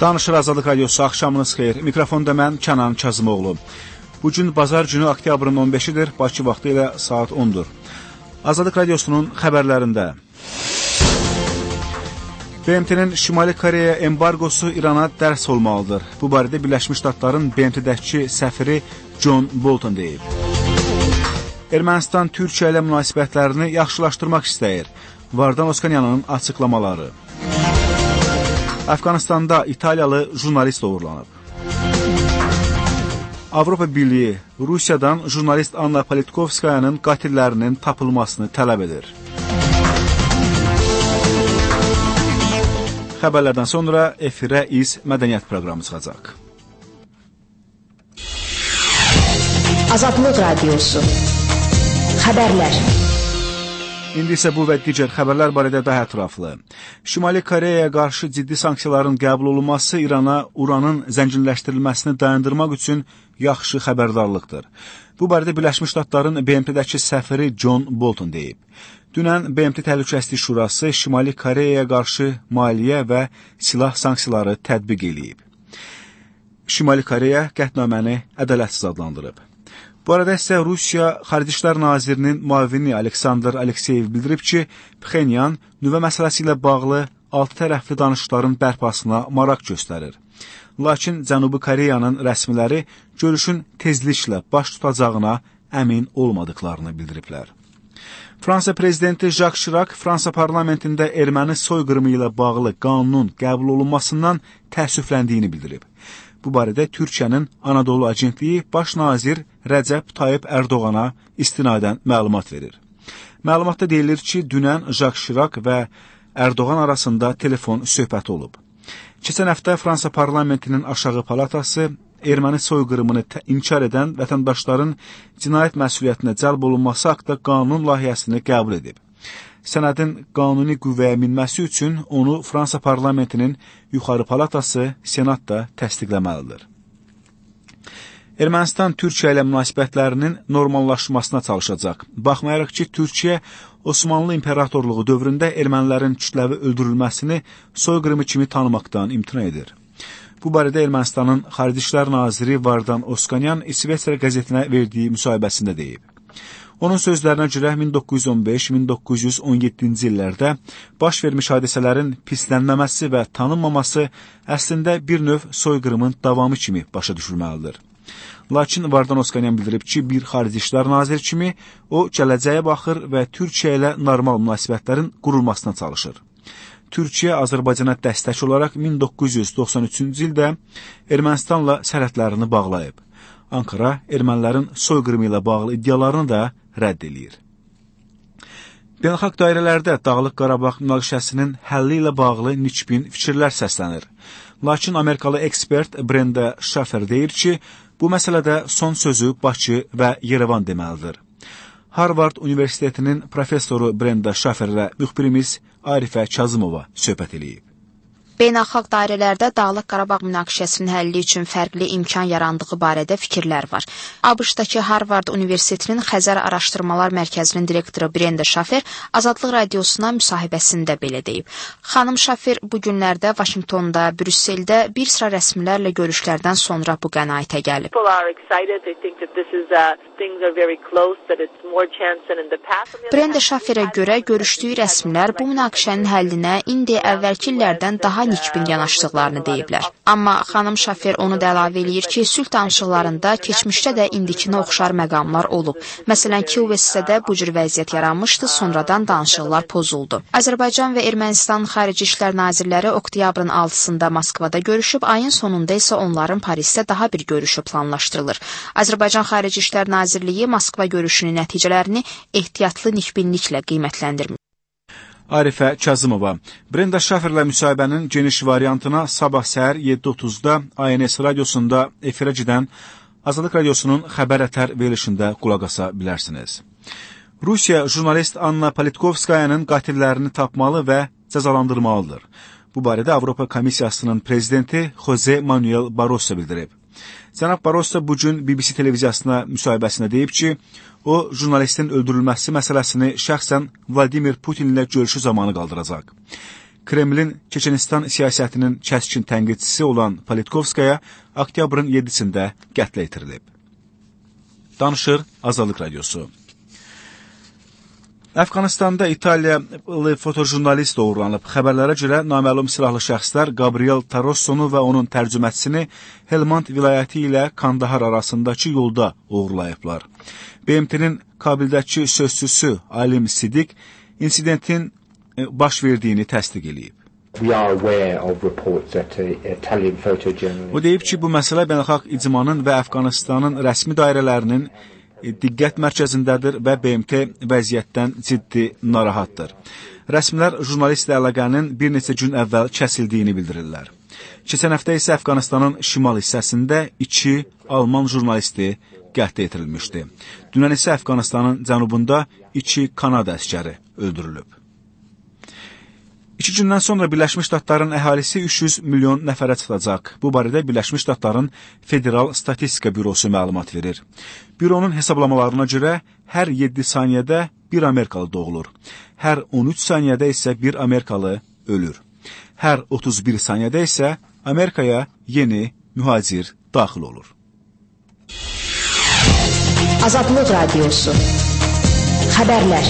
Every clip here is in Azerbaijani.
Danışır Azadlıq Radiosu, axşamınız xeyir. Mikrofonda mən Kənan Kazımoğlu. Bugün bazar günü oktyabrın 15-idir, Bakı vaxtı ilə saat 10-dur. Azadlıq Radiosunun xəbərlərində BMT-nin Şimali Koreya embargosu İrana dərs olmalıdır. Bu barədə Birləşmiş Ştatların BMT-dəki səfiri John Bolton deyib. Ermənistan Türkiyə ilə münasibətlərini yaxşılaşdırmaq istəyir. Vardan Oskanyanın açıqlamaları. Əfqanistanda İtaliyalı jurnalist uğurlanıb. Avropa Birliyi Rusiyadan jurnalist Anna Politkovskayanın qatillərinin tapılmasını tələb edir. Xəbərlərdən sonra efirə İz Mədəniyyət proqramı çıxacaq. Azadlıq Radiosu Xəbərlər. İndi isə bu və digər xəbərlər barədə daha ətraflı. Şimali Koreyaya qarşı ciddi sanksiyaların qəbul olunması İrana uranın zənginləşdirilməsini dayandırmaq üçün yaxşı xəbərdarlıqdır. Bu barədə Birləşmiş Ştatların BMT-dəki səfiri John Bolton deyib. Dünən BMT Təhlükəsizlik Şurası Şimali Koreyaya qarşı maliyyə və silah sanksiyaları tətbiq edib. Şimali Koreya qətnaməni ədalətsiz adlandırıb. Bu arada isə Rusiya Xarici İşlər Nazirinin müavini Aleksandr Alekseyev bildirib ki, Pxenyan nüvə məsələsi ilə bağlı 6 tərəfli danışıqların bərpasına maraq göstərir. Lakin Cənubi Koreyanın rəsmiləri görüşün tezliklə baş tutacağına əmin olmadıqlarını bildiriblər. Fransa prezidenti Jacques Chirac Fransa parlamentində erməni soyqırımı ilə bağlı qanunun qəbul olunmasından təəssüfləndiyini bildirib. Bu barədə Türkiyənin Anadolu Agentliyi baş nazir Rəcəb Tayyip Ərdoğana istinadən məlumat verir. Məlumatda deyilir ki, dünən Jacques Chirac və Ərdoğan arasında telefon söhbəti olub. Keçən həftə Fransa parlamentinin aşağı palatası erməni soyqırımını inkar edən vətəndaşların cinayət məsuliyyətinə cəlb olunması haqqında qanun layihəsini qəbul edib. Sənədin qanuni qüvvəyə minməsi üçün onu Fransa parlamentinin yuxarı palatası Senat da təsdiqləməlidir. Ermənistan Türkiyə ilə münasibətlərinin normallaşmasına çalışacaq. Baxmayaraq ki, Türkiyə Osmanlı İmperatorluğu dövründə ermənilərin kütləvi öldürülməsini soyqırımı kimi tanımaqdan imtina edir. Bu barədə Ermənistanın Xarici İşlər Naziri Vardan Oskanyan İsveçrə qəzetinə verdiyi müsahibəsində deyib. Onun sözlərinə görə 1915-1917-ci illərdə baş vermiş hadisələrin pislənməməsi və tanınmaması əslində bir növ soyqırımın davamı kimi başa düşülməlidir. Lakin Vardan Oskanyan bildirib ki, bir Xarici İşlər Naziri kimi o gələcəyə baxır və Türkiyə ilə normal münasibətlərin qurulmasına çalışır. Türkiyə Azərbaycana dəstək olaraq 1993-cü ildə Ermənistanla sərhədlərini bağlayıb. Ankara ermənilərin soyqırımı ilə bağlı iddialarını da rədd edir. Beynəlxalq dairələrdə Dağlıq Qarabağ münaqişəsinin həlli ilə bağlı nikbin fikirlər səslənir. Lakin Amerikalı ekspert Brenda Schaffer deyir ki, bu məsələdə son sözü Bakı və Yerevan deməlidir. Harvard Universitetinin professoru Brenda Schaffer ilə müxbirimiz Arifə Kazımova söhbət edib. Beynəlxalq dairələrdə Dağlıq Qarabağ münaqişəsinin həlli üçün fərqli imkan yarandığı barədə fikirlər var. ABŞ-dakı Harvard Universitetinin Xəzər Araşdırmalar Mərkəzinin direktoru Brenda Schaffer Azadlıq Radiosuna müsahibəsində belə deyib. Xanım Schaffer bu günlərdə Vaşinqtonda, Brüsseldə bir sıra rəsmilərlə görüşlərdən sonra bu qənaətə gəlib. Brenda Schafferə görə görüşdüyü rəsmilər bu münaqişənin həllinə indi əvvəlki illərdən daha nikbin yanaşdıqlarını deyiblər. Amma xanım Schaffer onu da əlavə eləyir ki, sülh danışıqlarında keçmişdə də indikinə oxşar məqamlar olub. Məsələn, Kil-Vessədə bu cür vəziyyət yaranmışdı, sonradan danışıqlar pozuldu. Azərbaycan və Ermənistan Xarici İşlər Nazirləri oktyabrın 6-sında Moskvada görüşüb, ayın sonunda isə onların Parisdə daha bir görüşü planlaşdırılır. Azərbaycan Xarici İşlər Nazirliyi Moskva görüşünün nəticələrini ehtiyatlı nikbinliklə qiymətləndirmiş. Arifə Kazımova. Brenda Schafferlə müsahibənin geniş variantına sabah səhər 7:30-da ANS radiosunda efirə gedən Azadlıq Radiosunun xəbər ətər verilişində qulaq asa bilərsiniz. Rusiya jurnalist Anna Politkovskayanın qatillərini tapmalı və cəzalandırmalıdır. Bu barədə Avropa Komissiyasının prezidenti Jose Manuel Barroso bildirib. Cənab Barroso bugün BBC televiziyasına müsahibəsində deyib ki, o, jurnalistin öldürülməsi məsələsini şəxsən Vladimir Putin ilə görüşü zamanı qaldıracaq. Kremlin Çeçenistan siyasətinin kəskin tənqidçisi olan Politkovskaya oktyabrın 7-sində qətlə yetirilib. Danışır Azadlıq Radiosu. Əfqanistanda İtaliyalı fotojurnalist doğrulanıb. Xəbərlərə görə naməlum silahlı şəxslər Gabriel Tarossonu və onun tərcümətçisini Helmand vilayəti ilə Kandahar arasındakı yolda uğurlayıblar. BMT-nin Kabildəki sözçüsü Alim Sidik insidentin baş verdiyini təsdiq edib. O deyib ki, bu məsələ beynəlxalq icmanın və Əfqanistanın rəsmi dairələrinin diqqət mərkəzindədir və BMT vəziyyətdən ciddi narahatdır. Rəsmilər jurnalistlə əlaqənin bir neçə gün əvvəl kəsildiyini bildirirlər. Keçən həftə isə Əfqanistanın şimal hissəsində 2 Alman jurnalisti qətlə yetirilmişdi. Dünən isə Əfqanistanın cənubunda 2 Kanada əskəri öldürülüb. 2 gündən sonra Birləşmiş Ştatların əhalisi 300 milyon nəfərə çatacaq. Bu barədə Birləşmiş Ştatların Federal Statistika Bürosu məlumat verir. Büronun hesablamalarına görə hər 7 saniyədə bir Amerikalı doğulur. Hər 13 saniyədə isə bir Amerikalı ölür. Hər 31 saniyədə isə Amerikaya yeni mühacir daxil olur. Azadlıq Radiosu. Xəbərlər.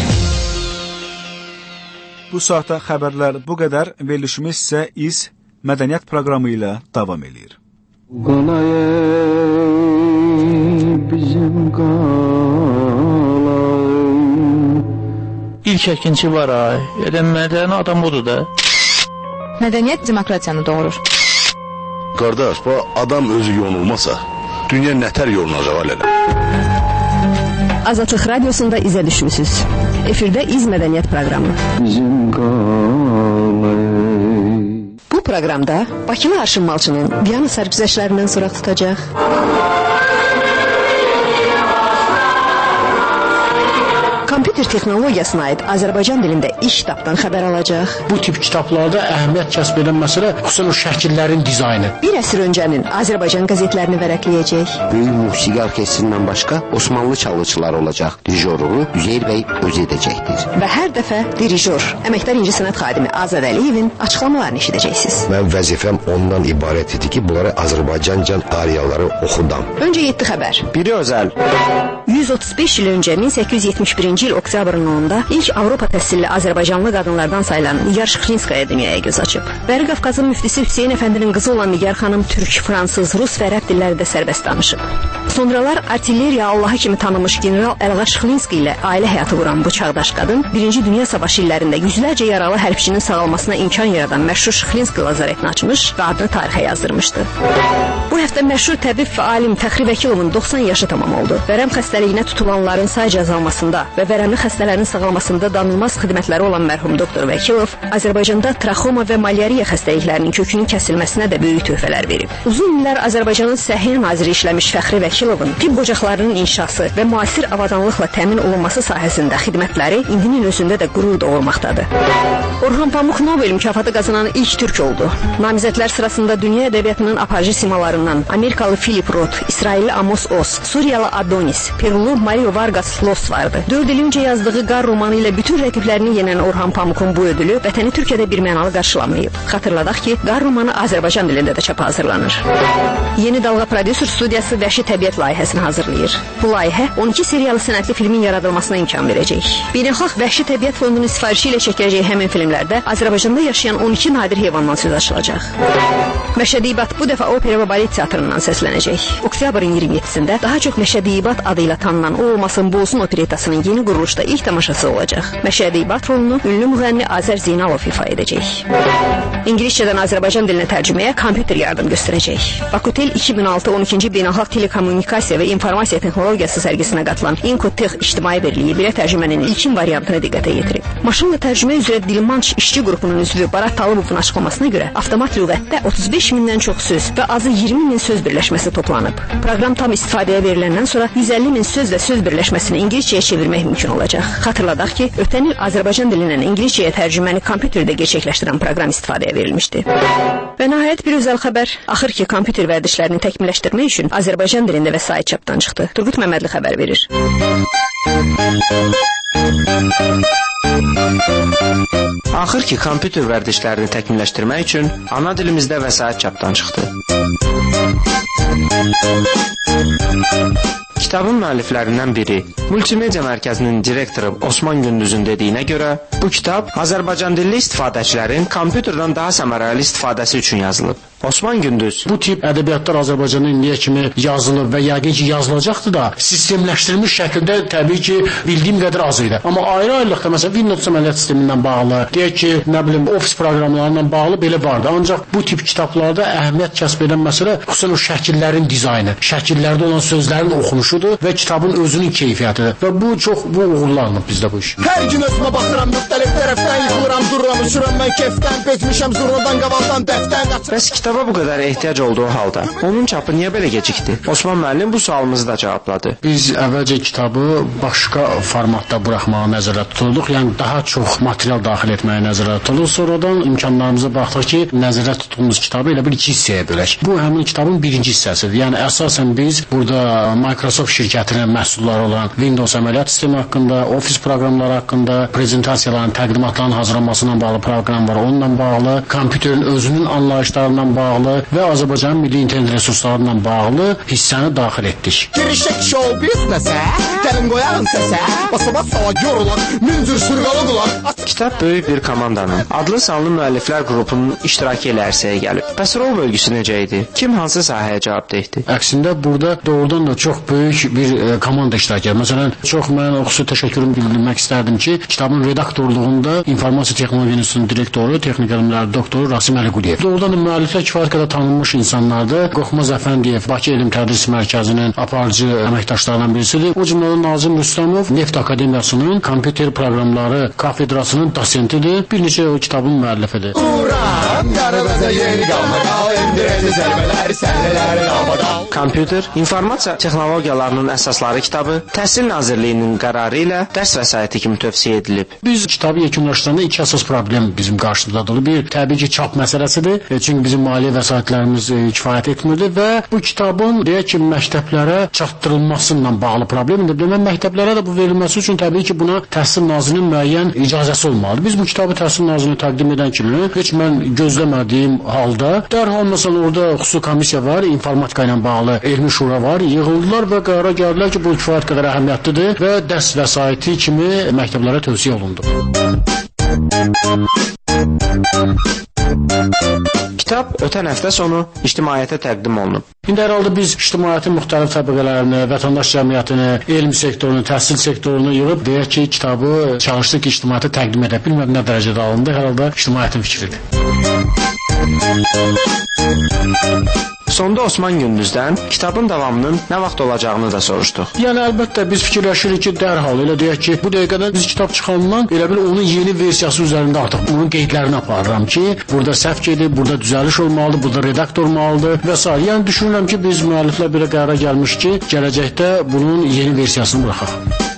Bu saata xəbərlər bu qədər, verilişimiz isə İz mədəniyyət proqramı ilə davam edir. İlk əkinçi var ay, mədəni adam odur da. Mədəniyyət demokratiyanı doğurur. Qardaş, bu adam özü yonulmasa, dünya nətər yolunacaq alələ? Azadlıq Radiosunda izə düşmüsünüz. Efirdə İz mədəniyyət proqramı. Bu proqramda Bakılı Arşın Malçının Viyana sərgüzəştlərindən soraq tutacaq. Kompüter texnologiyasına aid Azərbaycan dilində ilk kitabdan xəbər alacaq. Bu tip kitablarda əhəmiyyət kəsb edən məsələ xüsusən o şəkillərin dizaynı. Bir əsr öncənin Azərbaycan qəzetlərini vərəqləyəcək. Böyük musiqi orkestrindən başqa Osmanlı çalğıçıları olacaq. Dirijorluğu Üzeyir bəy özü edəcəkdir. Və hər dəfə dirijor, əməkdar incə sənət xadimi Azad Əliyevin açıqlamalarını eşidəcəksiniz. Mənim vəzifəm ondan ibarət idi ki, bunları Azərbaycanca ariyaları oxudam. Öncə 7 xəbər. Biri özəl. 135 il öncə 1871-ci il oktyabrın 10-da ilk Avropa təhsilli Azərbaycanlı qadınlardan sayılan Nigar Şıxlinskaya dünyaya göz açıb. Bəri Qafqazın müftisi Hüseyin Əfəndinin qızı olan Nigar xanım türk, fransız, rus və ərəb dillərində sərbəst danışıb. Sonralar artilleriya Allahı kimi tanınmış general Əlğa Şıxlinski ilə ailə həyatı quran bu çağdaş qadın 1-ci Dünya Savaşı illərində yüzlərcə yaralı hərbçinin sağalmasına imkan yaradan məşhur Şıxlinski lazaretini açmış və adını tarixə yazdırmışdı. Bu həftə məşhur təbib və alim Fəxri Vəkilovun 90 yaşı tamam oldu. Vərəm xəstəliyinə tutulanların sayca azalmasında və vərəmli xəstələrin sağalmasında danılmaz xidmətləri olan mərhum doktor Vəkilov Azərbaycanda traxoma və malyariya xəstəliklərinin kökünün kəsilməsinə də böyük töhfələr verib. Uzun illər Azərbaycanın Səhiyyə naziri işləmiş Fəxri Vəkilovun tibb ocaqlarının inşası və müasir avadanlıqla təmin olunması sahəsində xidmətləri indinin özündə də qürur doğurmaqdadır. Orhan Pamuk Nobel mükafatı qazanan ilk türk oldu. Namizədlər sırasında dünya ədəbiyyatının aparıcı simalarından Amerikalı Philip Roth, İsrailli Amos Oz, Suriyalı Adonis, Perulu Mario Vargas Llosa vardı. 4 il öncə yazdığı Qar romanı ilə bütün rəqiblərini yenən Orhan Pamukun bu ödülü vətəni Türkiyədə bir mənalı qarşılamayıb. Xatırladaq ki, Qar romanı Azərbaycan dilində də çapa hazırlanır. Yeni Dalğa prodüser studiyası Vəhşi Təbiət layihəsini hazırlayır. Bu layihə 12 seriyalı sənədli filmin yaradılmasına imkan verəcək. Beynəlxalq Vəhşi Təbiət Fondunun sifarişi ilə çəkiləcək həmin filmlərdə Azərbaycanda yaşayan 12 nadir heyvandan söz açılacaq. Məşədi-İbat bu dəfə opera və balet teatrından səslənəcək. Oktyabrın 27-sində daha çox Məşədi-İbat adıyla tanınan O Olmasın Bu Olsun operettasının yeni quruluşda ilk tamaşası olacaq. Məşədi-İbat rolunu ünlü müğənni Azər Zeynalov ifa edəcək. İngiliscədən Azərbaycan dilinə tərcüməyə kompüter yardım göstərəcək. Bakutel 2006 12-ci Beynəlxalq Telekommunikasiya və İnformasiya Texnologiyası sərgisinə qatılan Inkotech İctimai Birliyi belə tərcümənin ilkin variantını diqqətə yetirib. Maşınla tərcümə üzrə Dilmanç işçi qrupunun üzvü Barat Talıbovun açıqlamasına görə avtomat lüğətdə 35 mindən çox söz və azı 20 min söz birləşməsi toplanıb. Proqram tam istifadəyə veriləndən sonra 150 min söz və söz birləşməsini İngiliscəyə çevirmək mümkün olacaq. Xatırladaq ki, ötən il Azərbaycan dilindən İngiliscəyə tərcüməni kompüterdə gerçəkləşdirən proqram istifadəyə verilmişdi. Və nəhayət bir özəl xəbər. Axır ki, kompüter vərdişlərini təkmilləşdirmək üçün Azərbaycan dilində vəsait çapdan çıxdı. Turgut Məmmədli xəbər verir. Axır ki, kompüter vərdişlərini təkmilləşdirmək üçün ana dilimizdə vəsait çapdan çıxdı. Kitabın müəlliflərindən biri, Multimedia Mərkəzinin direktoru Osman Gündüzün dediyinə görə, bu kitab Azərbaycan dilli istifadəçilərin kompüterdən daha səmərəli istifadəsi üçün yazılıb. Osman Gündüz: Bu tip ədəbiyyatlar Azərbaycanda indiyə kimi yazılıb və yəqin ki yazılacaqdı da, sistemləşdirilmiş şəkildə təbii ki bildiyim qədər az idi. Amma ayrı-ayrılıqda məsələn Windows əməliyyat sistemindən bağlı, deyək ki, nə bilim Office proqramlarından bağlı belə vardı. Ancaq bu tip kitablarda əhəmiyyət kəsb edən məsələ xüsusən o şəkillərin dizaynı, şəkillərdə olan sözlərin oxunuşudur və kitabın özünün keyfiyyətidir. Və bu çox uğurlanıb bizdə bu iş. Hər gün özümə baxıram, müxtəlif tərəfdən yıxılıram, dururam, uçuram mən kefdən, bezmişəm zurnadan, qavaldan, dəftən qaçıram. Bəs kitaba bu qədər ehtiyac olduğu halda onun çapı niyə belə gecikdi? Osman müəllim bu sualımızı da cavabladı. Biz əvvəlcə kitabı başqa formatda buraxmağı nəzərdə tutulduq. Yəni daha çox material daxil etməyi nəzərdə tutulduq. Sonradan imkanlarımıza baxdıq ki, nəzərdə tutduğumuz kitabı elə bir iki hissəyə bölək. Bu həmin kitabın birinci hissəsidir. Yəni əsasən biz burada Microsoft şirkətinin məhsulları olan Windows əməliyyat sistemi haqqında, Office proqramları haqqında, prezentasiyaların, təqdimatların hazırlanmasına bağlı proqram var. Onunla bağlı, kompüterin özünün anlayışlarından bağlı və Azərbaycanın milli internet resurslarından bağlı hissəni daxil etdik. Girişək show biznesə, gəlin qoyalım səsə, basabat sala görülən, müncür sırğalı qulaq. Kitab böyük bir komandanın, adlı sanlı müəlliflər qrupunun iştirakı ilə ərsəyə gəlib. Bəs rol bölgüsü necə idi? Kim hansı sahəyə cavabdehdi? Əksində burada doğrudan da çox böyük bir komanda iştirak edir. Məsələn, çox mən xüsusi təşəkkürümü bildirmək istərdim ki, kitabın redaktorluğunda İnformasiya Texnologiya İnstitutunun direktoru, texnik elmlər doktoru Rasim Əliquliyev. Doğrudan da müəlliflər kifayət qədər tanınmış insanlardır. Qorxmaz Əfəndiyev Bakı Elm Tədris Mərkəzinin aparıcı əməkdaşlarından birisidir. O cümlədən Nazim Rüstəmov Neft Akademiyasının kompüter proqramları kafedrasının dosentidir. Bir neçə o kitabın müəllifidir. Kompüter, informasiya texnologiyalarının əsasları kitabı Təhsil Nazirliyinin qərarı ilə dərs vəsaiti kimi tövsiyə edilib. Biz kitabı yekunlaşdıranda iki əsas problem bizim qarşımızdadır. Bir, təbii ki, çap məsələsidir. Çünki bizim maliyyə vəsaitlərimiz kifayət etmirdi və bu kitabın deyək ki, məktəblərə çatdırılmasıyla bağlı problemdir. Demək, məktəblərə də bu verilməsi üçün təbii ki, buna Təhsil Nazirliyinin müəyyən icazəsi olmalıdır. Biz bu kitabı Təhsil Nazirliyinə təqdim edən kimi heç mən gözləmədiyim halda dərhal məsələn orada xüsusi komissiya var, informatika ilə bağlı elmi şura var, yığıldılar və qərara gəldilər ki, bu kifayət qədər əhəmiyyətlidir və dərs vəsaiti kimi məktəblərə tövsiyə olundu. Kitab ötən həftə sonu ictimaiyyətə təqdim olunub. İndi hər halda biz ictimaiyyətin müxtəlif təbəqələrini, vətəndaş cəmiyyətini, elm sektorunu, təhsil sektorunu yığıb deyək ki, kitabı çalışdıq ki, ictimaiyyətə təqdim edək. Bilmədim nə dərəcədə alındı, hər halda ictimaiyyətin fikridir. Sonda Osman Gündüzdən kitabın davamının nə vaxt olacağını da soruşduq. Yəni əlbəttə biz fikirləşirik ki, dərhal elə deyək ki, bu dəqiqədən biz kitab çıxandan elə bil onun yeni versiyası üzərində artıq bunun qeydlərini aparıram ki, burada səhv gedib, burada düzəliş olmalıdır, burada redaktor olmalıdır və s. Yəni düşünürəm ki, biz müəlliflər belə qərara gəlmiş ki, gələcəkdə bunun yeni versiyasını buraxaq.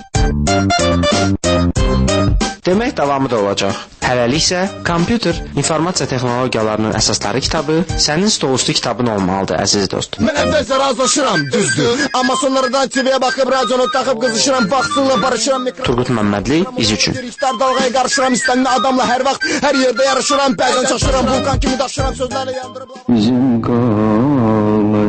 Demək davamı da olacaq. Hələlik isə kompüter informasiya texnologiyalarının əsasları kitabı sənin stolüstü kitabın olmalıdır, əziz dost. Mən əvvəlcə razılaşıram, düzdür. Amma sonradan TV-yə baxıb, radionu taxıb, qızışıram, baxsınla barışıram. Turgut Məmmədli, iz üçün. İstər dalğaya qarışıram, istənli adamla hər vaxt, hər yerdə yarışıram, bəzən çaşıram, vulkan kimi daşıram, sözlərlə yandırıb. Bizim qalay.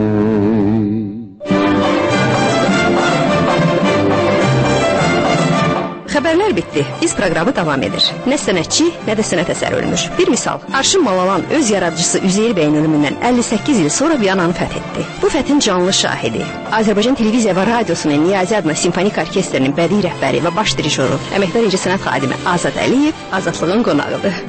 Xəbərlər bitdi. İz proqramı davam edir. Nə sənətçi, nə də sənət əsəri ölmüş. Bir misal, Arşın Malalan öz yaradıcısı Üzeyir bəyin ölümündən 58 il sonra Viyananı fəth etdi. Bu fəthin canlı şahidi, Azərbaycan Televiziya və Radiosunun Niyazi adına simfonik orkestrinin bədii rəhbəri və baş dirijoru, əməkdar incəsənət xadimi Azad Əliyev Azadlığın qonağıdır.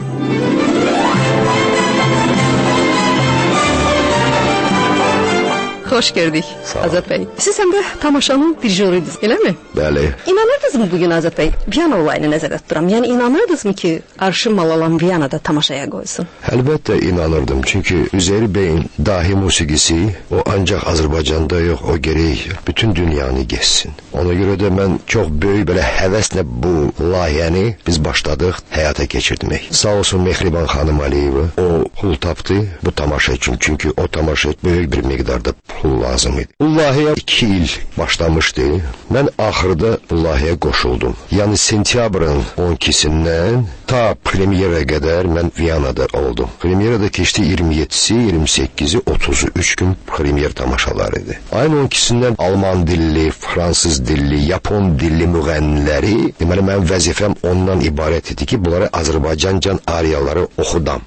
Xoş gördük Azad bəy. Siz həm də tamaşanın dirijoruydunuz, eləmi? Bəli. İnanırdınızmı bugün Azad bəy? Viyana olayını nəzərdə tuturam. Yəni inanırdınızmı ki, Arşın Malalan Viyanada tamaşaya qoysun? Əlbəttə inanırdım. Çünki Üzeyir bəyin dahi musiqisi o ancaq Azərbaycanda yox, o gərək bütün dünyanı geçsin. Ona görə də mən çox böyük belə həvəslə bu layihəni biz başladıq həyata keçirtmək. Sağ olsun Mehriban xanım Aliyeva, o pul tapdı bu tamaşa üçün. Çünki o tamaşa böyük bir miqdarda pul lazım idi. Bu layihə 2 il başlamışdı. Mən axırda bu layihəyə qoşuldum. Yəni sentyabrın 12-sindən ta premyera qədər mən Viyanada oldum. Premyerada keçdi 27-si, 28-i, 30'u 3 gün premyer tamaşaları idi. Ayın 12-sindən Alman dilli, Fransız dilli, Yapon dilli müğənniləri, deməli mənim vəzifəm ondan ibarət idi ki, bunları Azərbaycanca ariyaları oxudam.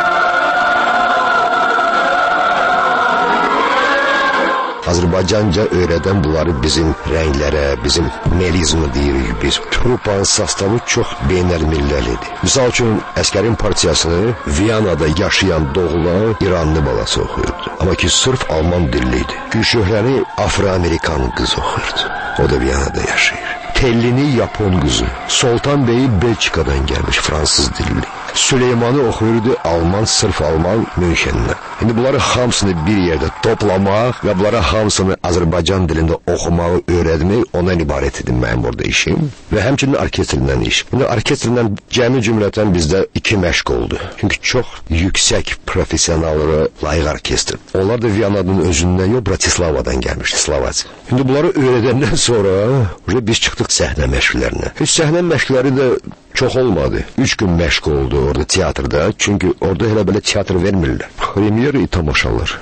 Azərbaycanca öyrədən bunları bizim rənglərə, bizim melizmi deyirik biz. Trupanın sastavı çox beynəlmilləlidir. Misal üçün, əskərin partiyasını Viyanada yaşayan doğulan İranlı balası oxuyurdu. Amma ki, sırf Alman dilliydi. Gülşöhrəni Afro-Amerikan qız oxuyurdu. O da Viyanada yaşayır. Tellini Yapon qızı. Sultan Bey'i Belçikadan gəlmiş, Fransız dilli. Süleyman'ı oxuyurdu Alman, sırf Alman Münşen'den. Şimdi bunları hamısını bir yerde toplamaq və bunları hamısını Azərbaycan dilində oxumağı öyrətmək ondan ibarət idi mənim burada işim. Və həmçinin orkestrdən iş. Şimdi orkestrdən cəmi cümlətən bizdə 2 məşq oldu. Çünki çox yüksək professionallara layiq orkestr. Onlar da Viyana'nın özündən yox, Bratislava'dan gəlmişdi, Slovakiya. Şimdi bunları öyrədəndən sonra biz çıxdıq səhnə məşqlərinə. Heç səhnə məşqləri də çox olmadı. 3 gün məşq oldu orada teatrda. Çünki orada elə belə teatr vermirlər. Premyer tamaşalar.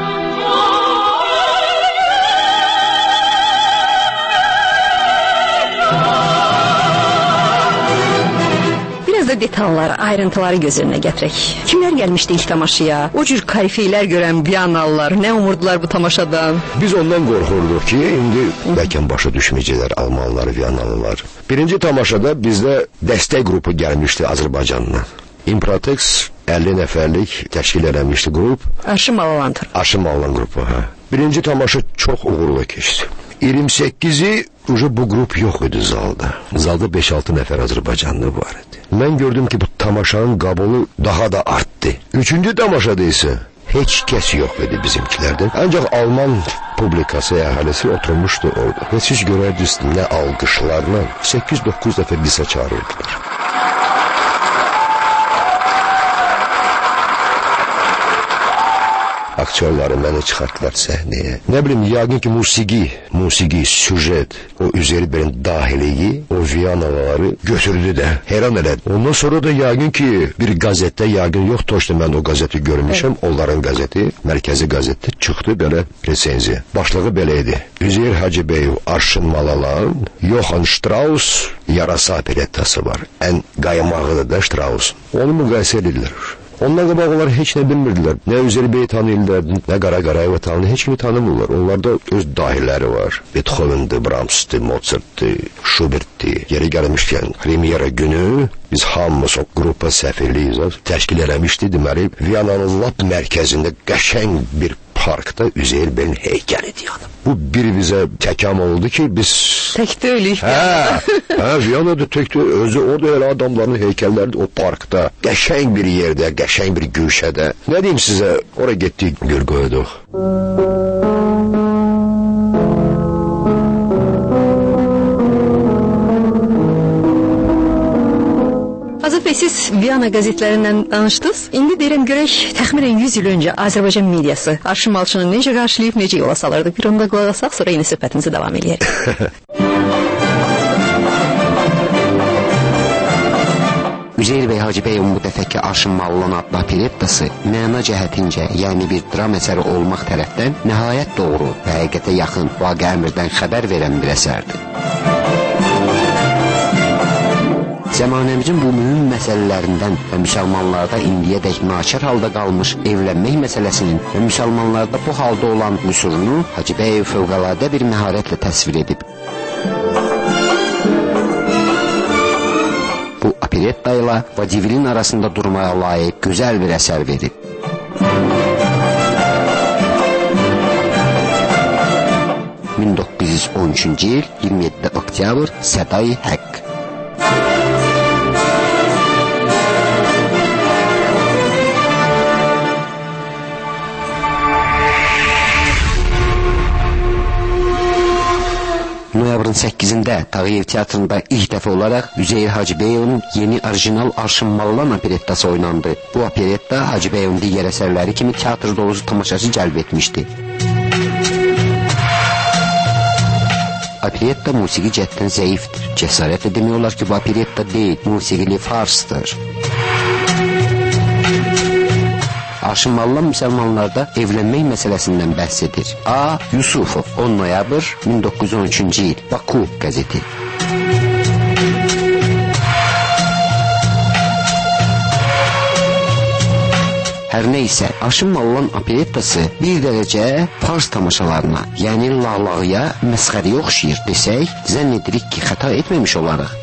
Biraz da detalları, ayrıntıları göz önünə gətirək. Kimlər gəlmişdi ilk tamaşaya? O cür karifeylər görən Viyanalılar nə umurdular bu tamaşadan? Biz ondan qorxurduq ki, indi bəlkə başa düşməyəcəklər Almanlar, Viyanalılar. Birinci tamaşada bizdə dəstək qrupu gəlmişdi Azərbaycandan. Improtex 50 nəfərlik təşkil eləmişdi qrup. Arşın Malalandır. Arşın Malalan qrupu, hə. Birinci tamaşa çox uğurlu keçdi. 28'i bu grup yox idi zalda. Zalda 5-6 nəfər Azərbaycanlı var idi. Mən gördüm ki, bu tamaşanın qabulu daha da artdı. 3-cü tamaşada isə heç kəs yox idi bizimkilərdən. Ancaq Alman publikası, əhalisi oturmuşdu orada. Heç görərdiniz nə alqışlarla 8-9 dəfə disə çağırırdılar. Aktörləri məni çıxartdılar səhnəyə. Nə bilim, yəqin ki, musiqi, süjet, o Üzeyirbəyin dahiliyi, o Viyanalıları götürdü də, heyran elədi. Ondan sonra da yəqin ki, bir qəzetdə, yəqin yox, toşda mən o qəzeti görmüşəm, onların qəzeti, mərkəzi qəzetdə çıxdı belə resenziya. Başlığı belə idi. Üzeyir Hacıbəyev, Arşın Malalan, Johann Strauss, Yarasa operettası var. Ən qaymağıdır da Strauss. Onu müqayisə edirlər. Onlar qabaqlar heç nə bilmirdilər. Nə Üzeyirbəyi tanıyırlar, nə Qaraqarayev tanıyırlar, heç kimi tanımırlar. Onlarda öz dahiləri var. Beethoven'di, Brahms'di, Mozart'di, Schubert'di. Yeri gəlmişkən, premyera günü biz hamımız o qrupa səfirliyiz, təşkil eləmişdi. Deməli, Viyananın lap mərkəzində qəşəng bir parkda Üzeyirbəyin heykəlidir yanım. Bu bir bizə təkam oldu ki, biz... Tək deyilik. Viyana'da tək deyil. Özü orada elə adamların heykəlləri o parkda. Qəşəng bir yerdə, qəşəng bir güşədə. Nə deyim sizə, oraya getdik, gül qoyduq. Azad bəy, siz Viyana qəzetlərindən danışdınız. İndi deyirəm, görək, təxminən 100 il öncə Azərbaycan mediası Arşın Malçını necə qarşılayıb, necə yola salırdı? Bir onda qulaq asaq, sonra yeni söhbətimizi davam edəyək. Üzeyirbəy Hacıbəyevin bu dəfəki Arşın Malalan adlı operettası məna cəhətincə, yəni bir dram əsəri olmaq tərəfdən nəhayət doğru və həqiqətə yaxın, vaqe əmrdən xəbər verən bir əsərdir. Zəmanəmizin bu mühüm məsələlərindən və müsəlmanlarda indiyədək naçar halda qalmış evlənmək məsələsinin və müsəlmanlarda bu halda olan müsurunu Hacıbəyev fövqəladə bir məharətlə təsvir edib. Bu operetta ilə vadivilin arasında durmaya layiq gözəl bir əsər verib. ...1913 il, 27 oktyabr, Səday Haqq. Oktyabrın 8-də Tağıyev teatrında ilk dəfə olaraq Üzeyir Hacıbəyovun yeni orijinal Arşın Mallan operettası oynandı. Bu operetta Hacıbəyovun digər əsərləri kimi teatr dolusu tamaşaçı cəlb etmişdi. Operetta musiqi cəhətdən zəifdir. Cəsarətlə demək olar ki, bu operetta deyil, musiqili farsdır. Arşın Mallan müsəlmanlarda evlənmək məsələsindən bəhs edir. A. Yusufov, 10 noyabr 1913-cü il, Baku qəzeti. Hər neysə, Arşın Mallan operettası bir dərəcə fars tamaşalarına, yəni lağlağıya, məsxəriyə oxşayır desək, zənn edirik ki, xəta etməmiş olarıq.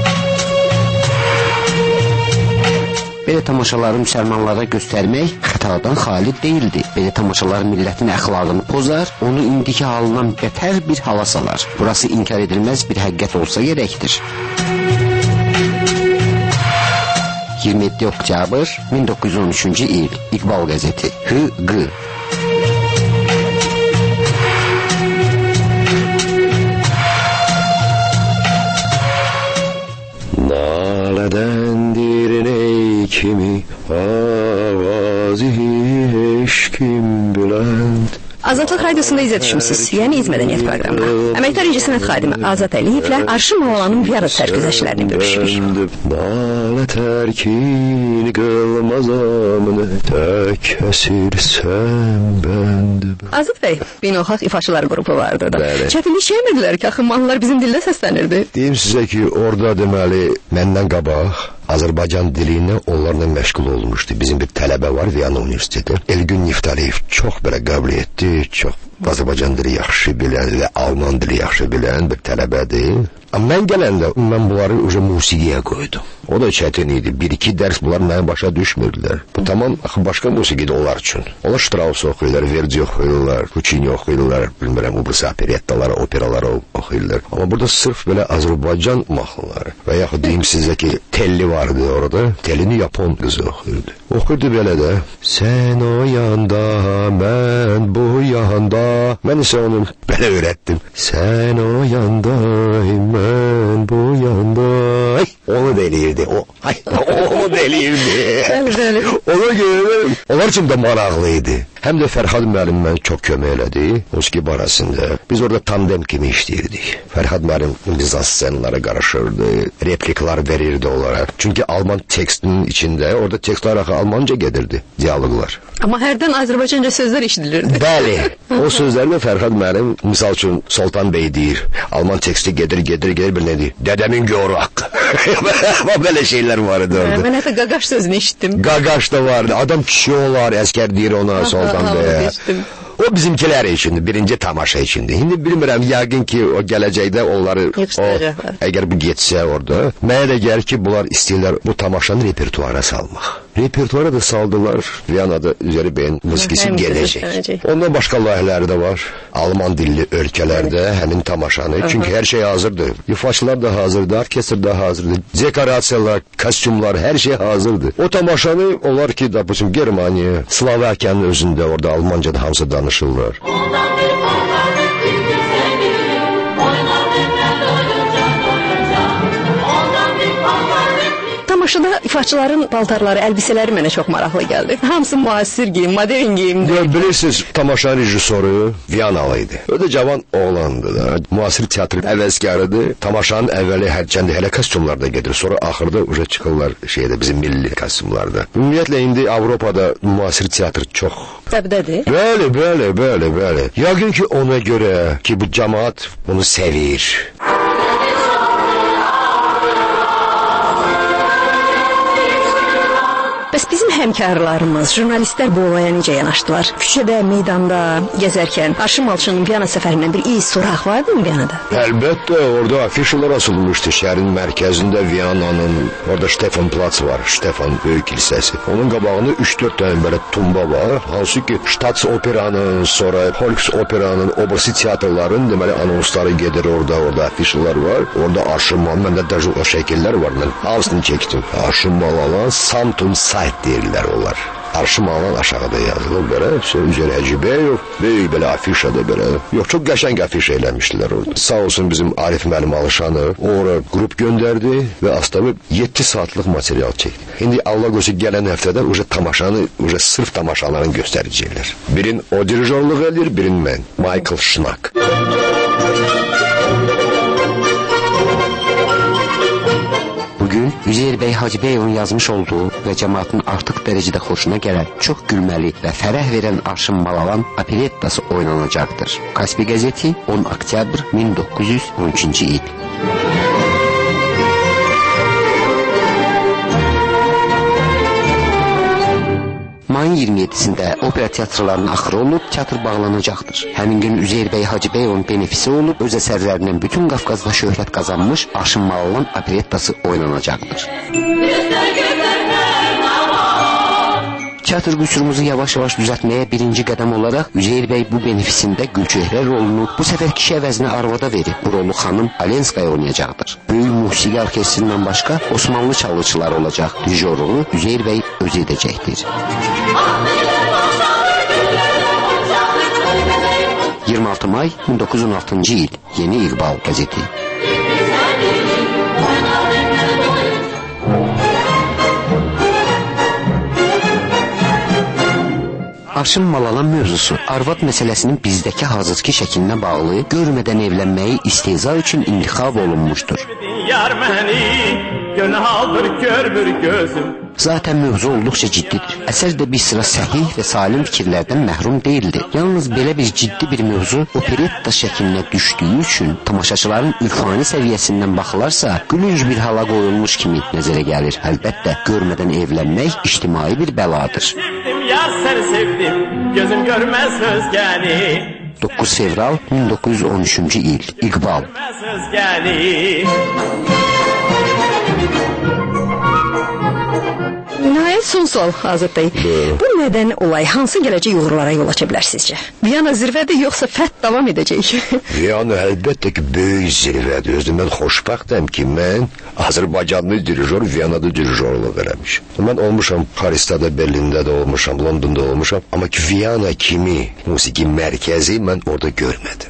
Belə tamaşaları müsəlmanlara göstərmək xətadan xali deyildi. Belə tamaşalar millətin əxlaqını pozar, onu indiki halından betər bir hala salar. Burası inkar edilməz bir həqiqət olsa gərəkdir. 27 oktyabr 1913-cü il, İqbal qəzeti, H.G. Nalədendir ney kimi avazı eşkim bülend. Azadlıq Radiosunda izə düşmüsünüz, yəni İz Mədəniyyət proqramına. Əməkdar incəsənət xadimi Azad Əliyevlə Arşın Mallanın Viyana sərgüzəştlərini görüşürük. Nalə tərkin qılmazamını tək əsirsən bəndib. Azad bəy, beynəlxalq ifaçılar qrupu vardı da. Çətinlik çəkmirdilər ki, axı mahnılar bizim dildə səslənirdi. Deyim sizə ki, orada deməli məndən qabaq Azərbaycan dilini onlarla məşğul olmuşdu. Bizim bir tələbə var Viyana Universiteti. Elgün Niftaliyev çox belə qəbul etdi, çox Azərbaycan dili yaxşı bilən və Alman dili yaxşı bilən bir tələbədir. Amma mən gələndə mən bunları musiqiyə qoydum. O da çətin idi. 1-2 dərs bunlar mənə başa düşmürdülər. Bu tamam başqa musiqidir onlar üçün. Onlar Strauss oxuyurlar, Verdi oxuyurlar, Puccini oxuyurlar, bilmirəm, Ubris operettaları, operaları oxuyurlar. Amma burada sırf belə Azərbaycan mahnıları və yaxud deyim sizə ki, telli vardı orada. Tellini Yapon qızı oxuyurdu. Oxuyurdu belə də. Sən o yanda, mən bu yanda. Mən isə onu belə öyrətdim. Sən o yanda, mən bu yanda. Onu da eləyirdi. Onu da eləyirdi. Ona görə onlar üçün də maraqlıydı. Həm də Fərhad müəllim mən çox kömək elədi musiqi barəsində. Biz orada tandem kimi işləyirdik. Fərhad müəllim mizan ssenlara qarışırdı, repliklar verirdi onlara. Çünki Alman tekstinin içində orada tekstlər axı Almanca gedirdi, dialoqlar. Amma hərdən Azərbaycanca sözlər eşidilirdi. Bəli, o sözlərdə Fərhad müəllim misal üçün Sultan bəy deyir, Alman teksti gedir, bir nə deyir? Dədəmin göru haqqı. Belə şeylər vardı orada. Mən hətta qaqaş sözünü eşitdim. Qaqaş da vardı. Adam kişi olar, əskər deyir ona Sultan bəyə. O bizimkiler içindi, birinci tamaşa içindi. Şimdi bilmirəm, yəqin ki o gələcəkdə onları əgər bu getsə orada, mənə də gəlir ki, bunlar istəyirlər bu tamaşanı repertuara salmaq. Repertuara da saldılar, Viyanada Üzeyir bəyin musiqisi gələcək. Ondan başqa layihələri də var. Alman dilli ölkələrdə həmin tamaşanı, çünki hər şey hazırdır. İfaçılar da hazırdır, orkestr da hazırdır. Dekorasiyalar, kostyumlar, hər şey hazırdır. O tamaşanı onlar ki, допустим, Germaniya, Slovakiyanın özündə orada Almanca'da hamısı danışırlar. Tamaşada ifaçıların paltarları, əlbisələri mənə çox maraqlı gəldi. Hamısı müasir geyim, modern geyimdir. Bilirsiniz, tamaşa rejissoru Viyanalı idi. O da cavan oğlandı da. Müasir teatrın əvəzkarıdır. Tamaşanın əvvəli hərçəndə hələ kostyumlarda gedir. Sonra axırda uca çıxırlar bizim milli kostyumlarda. Ümumiyyətlə, indi Avropada müasir teatr çox təbdədir. Bəli. Yəqin ki, ona görə ki, bu cəmaat bunu sevir. Bəs bizim həmkarlarımız, jurnalistlər bu olaya necə yanaşdılar? Küçədə, meydanda gəzərkən Arşın Malçının Viyana səfərindən bir iz soraq vardı mı Viyanada? Əlbəttə, orada afişalar asılmışdı şəhərin mərkəzində Viyananın. Orada Stefan Platz var, Stefan Böyük kilsəsi. Onun qabağında 3-4 dənə belə tumba var. Hansı ki, Ştats operanın, sonra Holks operanın, obrisi teatrların deməli anonsları gedir orada afişalar var. Orada Arşın Mal, məndə də o şəkillər var. Mən hamısını çəkdim. Arşın Mal alan Samtum Site deyirlər onlar. Arşın Malalan aşağıda yazılıb belə. Üzeri Hacıbəyev, böyük belə afişada belə. Yox, çox qəşəng afiş eləmişdilər orada. Sağ olsun bizim Arif müəllim Alışanı oraya qrup göndərdi və Astavı 7 saatlıq material çəkdi. İndi Allah qoysa gələn həftədən tamaşanı, sırf tamaşalarını göstərəcəklər. Birin o dirijorluq edir, birin mən. Michael Schnack. Bugün Üzeyir bəy Hacıbəyevin yazmış olduğu və cəmaatın artıq dərəcədə xoşuna gələn, çox gülməli və fərəh verən Arşın Malalan operettası oynanacaqdır. Kaspi qəzeti 10 oktyabr 1912-ci il. Mayın 27-sində opera teatrlarının axırı olub, teatr bağlanacaqdır. Həmin gün Üzeyir bəy Hacıbəyevin benefisi olub, öz əsərlərindən bütün Qafqazda şöhrət qazanmış Arşın Malalan operettası oynanacaqdır. Teatr qüsurumuzu yavaş-yavaş düzəltməyə birinci qədəm olaraq Üzeyir bəy bu benefisində Gülçöhrə rolunu bu səfər kişi əvəzinə arvada verib. Bu rolu xanım Alenskaya oynayacaqdır. Böyük musiqi orkestrindən başqa Osmanlı çalğıçılar olacaq. Dirijorluğu Üzeyir bəy özü edəcəkdir. 26 may 1916-cı il. Yeni İqbal qəzeti. Arşın Malalan mövzusu arvad məsələsinin bizdəki hazırki şəklinə bağlı görmədən evlənməyi istehza üçün intixab olunmuşdur. Yar məni günahdır görmür gözüm. Zaten mövzu olduqca ciddidir. Əsər də bir sıra səhih və salim fikirlərdən məhrum deyildi. Yalnız belə bir ciddi bir mövzu operetta şəklinə düşdüyü üçün tamaşaçıların ürfani səviyyəsindən baxılarsa gülünc bir hala qoyulmuş kimi nəzərə gəlir. Əlbəttə, görmədən evlənmək ictimai bir bəladır. Yar səni sevdim, gözüm görməz özgəni. 9 fevral 1913-cü il. İqbal. Nəhayət son sual Azad bəy. Bu nədən olay hansı gələcək uğurlara yol aça bilər sizcə? Viyana zirvədir yoxsa fəth davam edəcək? Viyana əlbəttə ki, böyük zirvədir. Özüm mən xoşbəxtəm ki, mən Azərbaycanlı dirijor Viyanada dirijorluq eləmişəm. Mən olmuşam Parisdə, Berlində də olmuşam, Londonda olmuşam, amma ki Viyana kimi musiqi mərkəzi mən orada görmədim.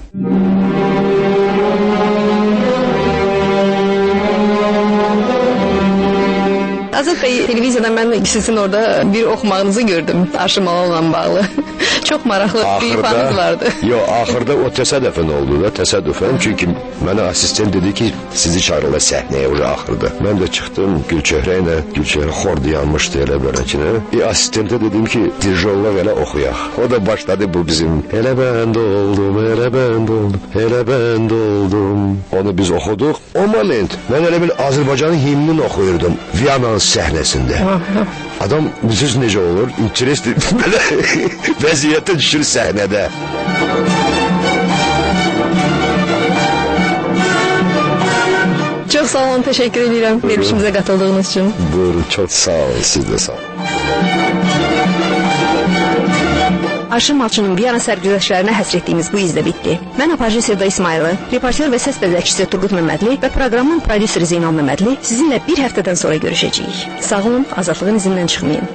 Azad bəy, televiziyadan mən sizin orada bir oxumağınızı gördüm Arşın Malalanla bağlı. Çox maraqlı bir ifanız vardı. Yox, axırda o təsadüfən oldu da, təsadüfən. Çünki mənə asistent dedi ki, sizi çağırırlar səhnəyə o axırda. Mən də çıxdım Gülçöhrə ilə, Gülçöhrə xor dayanmışdı elə beləkinə. Asistentə dedim ki, dirijorluq elə oxuyaq. O da başladı bu bizim elə bənd oldum, elə bənd oldum, elə bənd oldum. Onu biz oxuduq. O moment mən elə bir Azərbaycanın himnini oxuyurdum Viyananın səhnəsində. Adam bilirsiniz necə olur? İnteresli belə vəziyyətə düşür səhnədə. Çox sağ olun, təşəkkür edirəm verilişimizə qatıldığınız üçün. Buyurun, çox sağ olun, siz də sağ olun. Arşın Malçının Viyana sərgüzəştlərinə həsr etdiyimiz bu izlə bitdi. Mən Apajı Sevda İsmayılı, reportyor və səs bəzəkçisi Turqut Məmmədli və proqramın prodüseri Zeynal Məmmədli sizinlə bir həftədən sonra görüşəcəyik. Sağ olun, azadlığın izindən çıxmayın.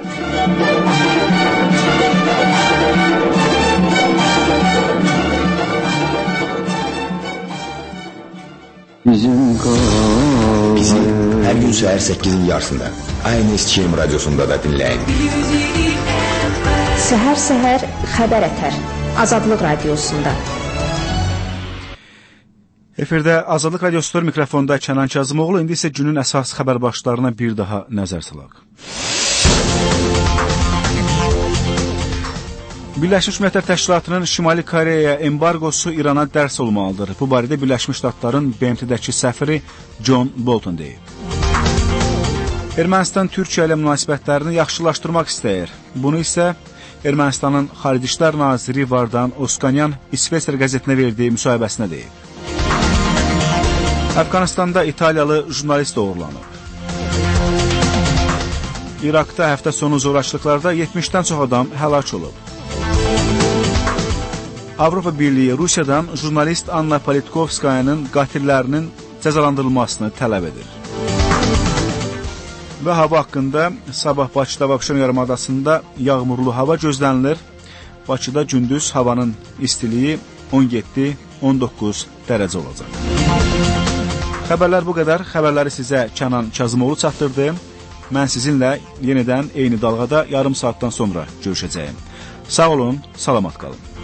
Bizi hər gün səhər 8-in yarısında ANS-2 radiosunda da dinləyin. Səhər-səhər xəbər ətər Azadlıq radiosunda. Efirdə Azadlıq radiosudur, mikrofonda Kənan Kazımoğlu. İndi isə günün əsas xəbər başlarına bir daha nəzər salaq. Birləşmiş Millətlər Təşkilatının Şimali Koreyaya embargosu İrana dərs olmalıdır. Bu barədə Birləşmiş Ştatların BMT-dəki səfiri John Bolton deyib. Ermənistan Türkiyə ilə münasibətlərini yaxşılaşdırmaq istəyir. Bunu isə Ermənistanın Xarici İşlər naziri Vardan Oskanyan İsveçrə qəzetinə verdiyi müsahibəsində deyib. Əfqanistanda İtaliyalı jurnalist doğrulanıb. İraqda həftə sonu zorakılıqlarda 70-dən çox adam həlak olub. Avropa Birliyi Rusiyadan jurnalist Anna Politkovskayanın qatillərinin cəzalandırılmasını tələb edir. Və hava haqqında sabah Bakıda və Abşeron yarımadasında yağmurlu hava gözlənilir. Bakıda gündüz havanın istiliyi 17-19 dərəcə olacaq. Xəbərlər bu qədər. Xəbərləri sizə Kənan Kazımoğlu çatdırdı. Mən sizinlə yenidən eyni dalğada yarım saatdan sonra görüşəcəyim. Sağ olun, salamat qalın.